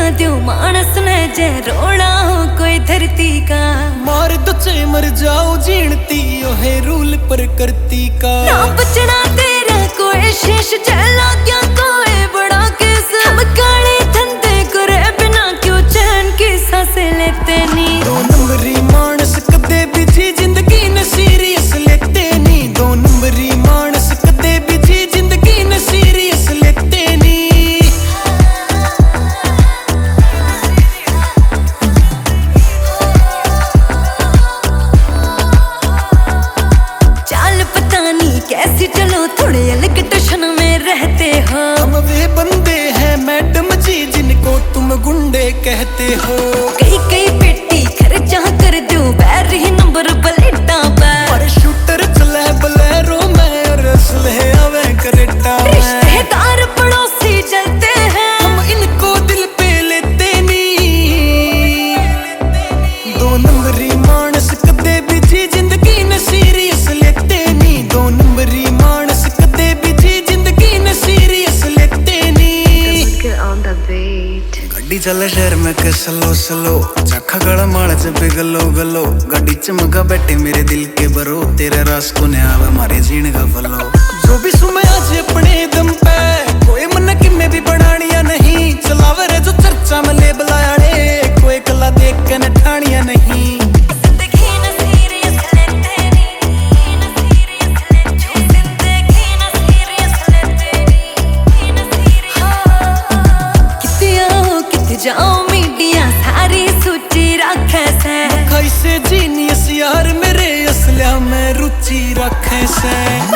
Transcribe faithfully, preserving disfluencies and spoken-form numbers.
दूं मानस ने जे रोना हो कोई धरती का। मार दो चाहे मर जाओ जीणती ओहे रूल पर करती का। ना बचना तेरा कोई शीश चला क्या कोई बड़ा किस। हम काले धंधे करे बिना क्यों चैन की सांसें लेते नी। दो नंबरी मानस कदे भी जी जिंदगी न सीरियस लेते नी। दो नंबरी मानस कदे भी जी जिंदगी न सीरियस लेते नी। कैसी चलो थोड़े अलग टशन में रहते हो। हम वे बंदे हैं मैडम जी जिनको तुम गुंडे कहते हो। कई कई पेटी खर्चा कर दूं बैरी नंबर प्लेटा पर। पर शूटर चले बलेरो में और असले आवे करेटा। रिश्तेदार पड़ोसी जलते हैं हम इनको दिल पे लेते नी। दो नंबरी मानस कदे भी जी जिंदगी न सीरियस लेते नी। दो नंबरी मानस कदे भी जी जिंदगी न सीरियस लेते नी। गड्डी चले शहर में के स्लो स्लो चखा गड़ा माल च पे गलो गलो। गड्डी चमका बैठे मेरे दिल के बरो तेरे रास को ने आवे मारे जीण का फलो। जो भी सुमे आज अपने दम पे कोई मन की में भी बनानिया नहीं। चलावे रे जो चर्चा में ले बुलायाड़े कोई कला देख के न ठानिया नहीं। जाओ मीडिया सारी सूची रखे से। कैसे जीनियस यार मेरे असलिया में रुचि रखे से।